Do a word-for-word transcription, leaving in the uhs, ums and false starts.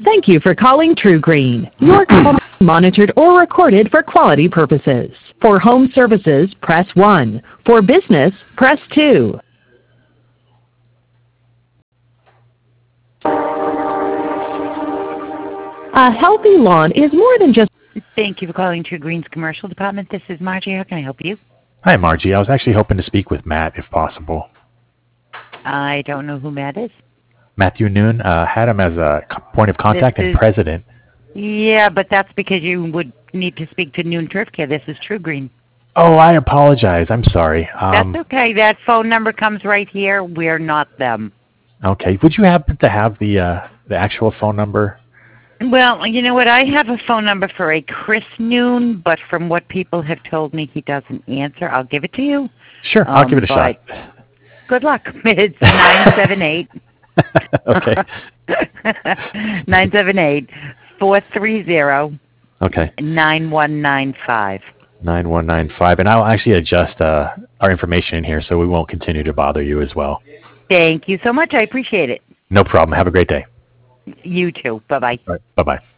Thank you for calling True Green. Your call may be monitored or recorded for quality purposes. For home services, press one. For business, press two. A healthy lawn is more than just... Thank you for calling True Green's commercial department. This is Margie. How can I help you? Hi, Margie. I was actually hoping to speak with Matt, if possible. I don't know who Matt is. Matthew Noon, uh, had him as a co- point of contact This and is- president. Yeah, but that's because you would need to speak to Noon Turf Care. This is True Green. Oh, I apologize. I'm sorry. Um, That's okay. That phone number comes right here. We're not them. okay. Would you happen to have the uh, the actual phone number? Well, you know what? I have a phone number for a Chris Noon, but from what people have told me, he doesn't answer. I'll give it to you. Sure, I'll Um, give it a shot. but Good luck. It's nine seven eight. Okay. nine seven eight, four three zero, Okay. nine one nine five. nine one nine five. And I'll actually adjust uh, our information in here so we won't continue to bother you as well. Thank you so much. I appreciate it. No problem. Have a great day. You too. Bye-bye. All right. Bye-bye.